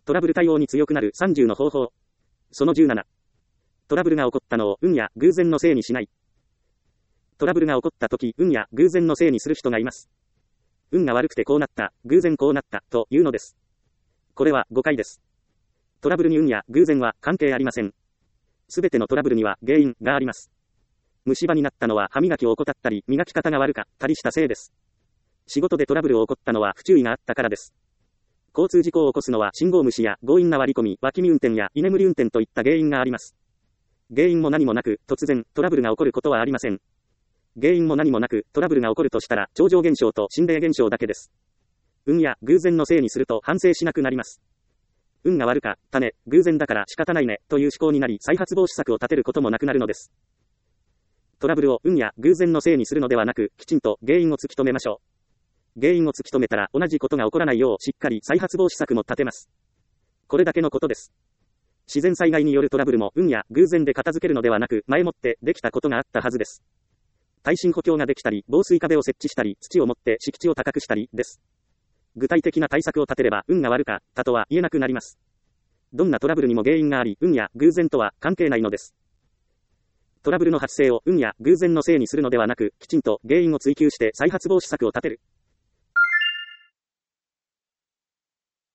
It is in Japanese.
トラブル対応に強くなる30の方法。その17。トラブルが起こったのを運や偶然のせいにしない。トラブルが起こった時、運や偶然のせいにする人がいます。運が悪くてこうなった、偶然こうなった、というのです。これは誤解です。トラブルに運や偶然は関係ありません。すべてのトラブルには原因があります。虫歯になったのは歯磨きを怠ったり、磨き方が悪かったりしたせいです。仕事でトラブルを起こったのは不注意があったからです。交通事故を起こすのは信号無視や強引な割り込み、脇見運転や居眠り運転といった原因があります。原因も何もなく、突然、トラブルが起こることはありません。原因も何もなく、トラブルが起こるとしたら、超常現象と心霊現象だけです。運や偶然のせいにすると反省しなくなります。運が悪かったね、偶然だから仕方ないね、という思考になり、再発防止策を立てることもなくなるのです。トラブルを運や偶然のせいにするのではなく、きちんと原因を突き止めましょう。原因を突き止めたら、同じことが起こらないようしっかり再発防止策も立てます。これだけのことです。自然災害によるトラブルも運や偶然で片付けるのではなく、前もってできたことがあったはずです。耐震補強ができたり、防水壁を設置したり、土を盛って敷地を高くしたりです。具体的な対策を立てれば運が悪かったとは言えなくなります。どんなトラブルにも原因があり、運や偶然とは関係ないのです。トラブルの発生を運や偶然のせいにするのではなく、きちんと原因を追求して再発防止策を立てる。